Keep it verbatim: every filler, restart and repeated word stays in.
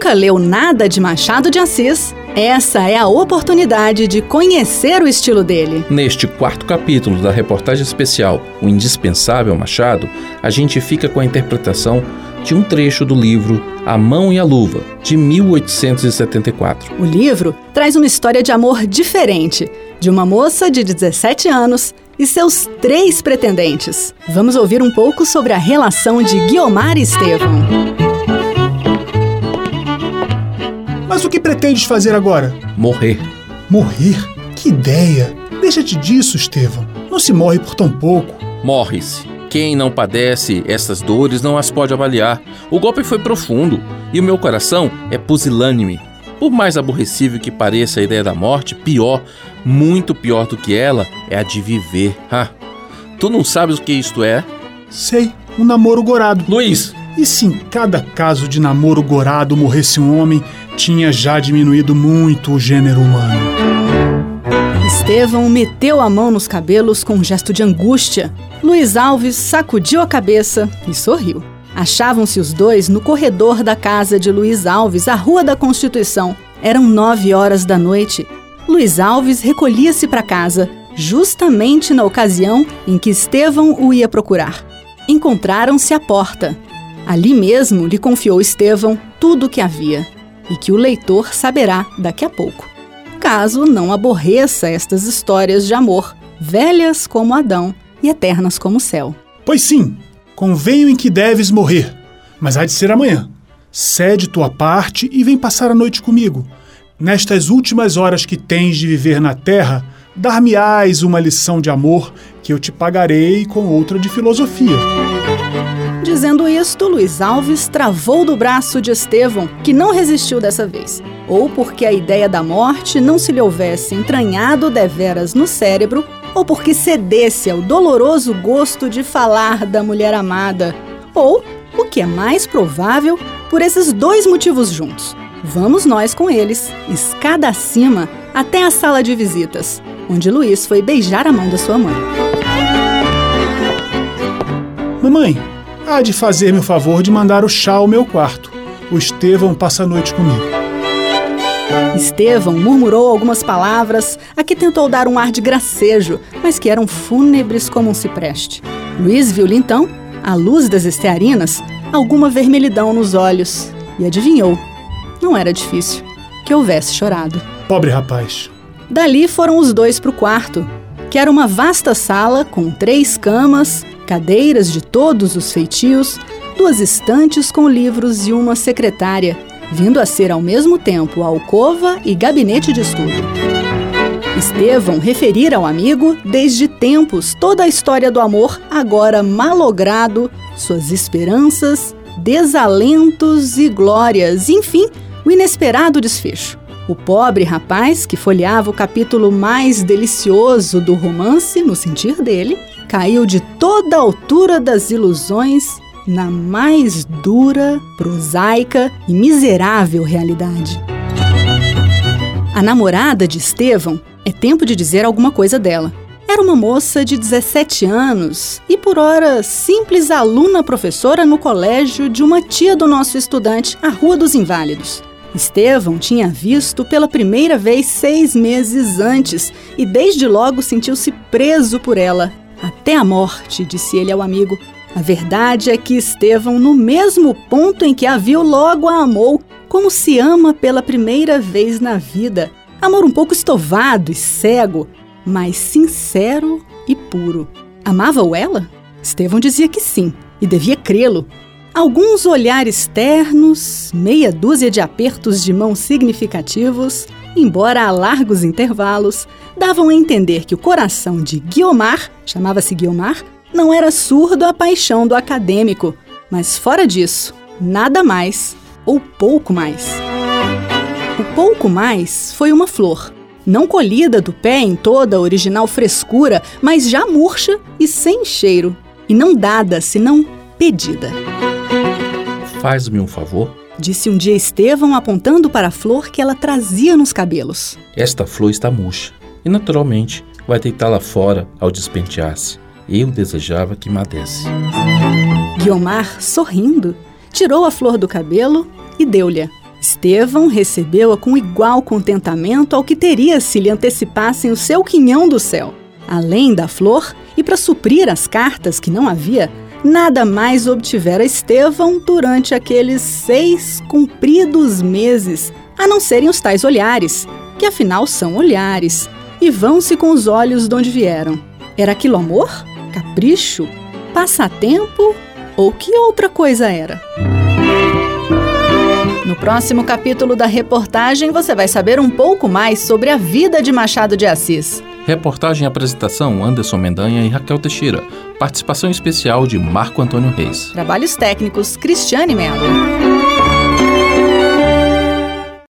nunca leu nada de Machado de Assis, essa é a oportunidade de conhecer o estilo dele. Neste quarto capítulo da reportagem especial O Indispensável Machado, a gente fica com a interpretação de um trecho do livro A Mão e a Luva, de mil oitocentos e setenta e quatro. O livro traz uma história de amor diferente, de uma moça de dezessete anos e seus três pretendentes. Vamos ouvir um pouco sobre a relação de Guiomar e Estevão. Mas o que pretendes fazer agora? Morrer. Morrer? Que ideia! Deixa-te disso, Estevão. Não se morre por tão pouco. Morre-se. Quem não padece essas dores não as pode avaliar. O golpe foi profundo e o meu coração é pusilânime. Por mais aborrecível que pareça a ideia da morte, pior, muito pior do que ela, é a de viver. Ah, tu não sabes o que isto é? Sei, um namoro gorado. Luiz! E se em cada caso de namoro gorado morresse um homem, tinha já diminuído muito o gênero humano. Estevão meteu a mão nos cabelos com um gesto de angústia. Luiz Alves sacudiu a cabeça e sorriu. Achavam-se os dois no corredor da casa de Luiz Alves, à Rua da Constituição. Eram nove horas da noite. Luiz Alves recolhia-se para casa, justamente na ocasião em que Estevão o ia procurar. Encontraram-se à porta. Ali mesmo lhe confiou Estevão tudo o que havia, e que o leitor saberá daqui a pouco, caso não aborreça estas histórias de amor, velhas como Adão e eternas como o céu. Pois sim, convenho em que deves morrer, mas há de ser amanhã. Cede tua parte e vem passar a noite comigo. Nestas últimas horas que tens de viver na terra, dar-me-ás uma lição de amor que eu te pagarei com outra de filosofia. Dizendo isto, Luiz Alves travou do braço de Estevão, que não resistiu dessa vez. Ou porque a ideia da morte não se lhe houvesse entranhado deveras no cérebro, ou porque cedesse ao doloroso gosto de falar da mulher amada, ou, o que é mais provável, por esses dois motivos juntos. Vamos nós com eles, escada acima, até a sala de visitas, onde Luiz foi beijar a mão da sua mãe. Mamãe, há de fazer-me o favor de mandar o chá ao meu quarto. O Estevão passa a noite comigo. Estevão murmurou algumas palavras a que tentou dar um ar de gracejo, mas que eram fúnebres como um cipreste. Luiz viu-lhe então, à luz das estearinas, alguma vermelhidão nos olhos e adivinhou, não era difícil, que houvesse chorado. Pobre rapaz. Dali foram os dois para o quarto, que era uma vasta sala com três camas, cadeiras de todos os feitios, duas estantes com livros e uma secretária, vindo a ser ao mesmo tempo alcova e gabinete de estudo. Estevão referira ao amigo, desde tempos, toda a história do amor agora malogrado, suas esperanças, desalentos e glórias, enfim, o inesperado desfecho. O pobre rapaz, que folheava o capítulo mais delicioso do romance, no sentir dele, caiu de toda a altura das ilusões na mais dura, prosaica e miserável realidade. A namorada de Estevão, é tempo de dizer alguma coisa dela. Era uma moça de dezessete anos e, por ora, simples aluna professora no colégio de uma tia do nosso estudante, a Rua dos Inválidos. Estevão tinha visto pela primeira vez seis meses antes e desde logo sentiu-se preso por ela. Até a morte, disse ele ao amigo. A verdade é que Estevão, no mesmo ponto em que a viu, logo a amou, como se ama pela primeira vez na vida. Amor um pouco estovado e cego, mas sincero e puro. Amava-o ela? Estevão dizia que sim, e devia crê-lo. Alguns olhares ternos, meia dúzia de apertos de mão significativos, embora a largos intervalos, davam a entender que o coração de Guiomar, chamava-se Guiomar, não era surdo à paixão do acadêmico, mas fora disso, nada mais ou pouco mais. O pouco mais foi uma flor, não colhida do pé em toda a original frescura, mas já murcha e sem cheiro, e não dada, senão pedida. Faz-me um favor? Disse um dia Estevão, apontando para a flor que ela trazia nos cabelos. Esta flor está murcha e, naturalmente, vai deitá-la fora ao despentear-se. Eu desejava que me desse. Guiomar, sorrindo, tirou a flor do cabelo e deu-lhe. Estevão recebeu-a com igual contentamento ao que teria se lhe antecipassem o seu quinhão do céu. Além da flor, e para suprir as cartas que não havia, nada mais obtivera Estevão durante aqueles seis compridos meses, a não serem os tais olhares, que afinal são olhares, e vão-se com os olhos de onde vieram. Era aquilo amor? Capricho? Passatempo? Ou que outra coisa era? No próximo capítulo da reportagem, você vai saber um pouco mais sobre a vida de Machado de Assis. Reportagem e apresentação Anderson Mendanha e Raquel Teixeira. Participação especial de Marco Antônio Reis. Trabalhos técnicos Cristiane Mello.